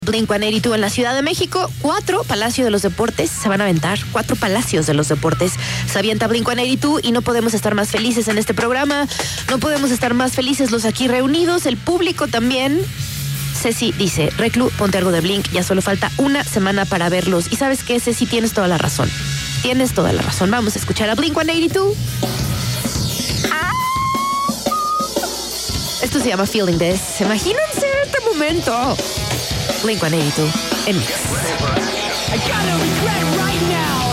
Blink-182 en la Ciudad de México. 4 Palacio de los Deportes se van a aventar. 4 Palacios de los Deportes se avienta Blink-182 y no podemos estar más felices en este programa. No podemos estar más felices los aquí reunidos, el público también. Ceci dice, Reclu, ponte algo de Blink, ya solo falta una semana para verlos. Y ¿sabes qué, Ceci? Tienes toda la razón. Tienes toda la razón. Vamos a escuchar a Blink-182. Esto se llama Feeling This. Imagínense este momento. Blink-182 en Mix. I gotta regret right now.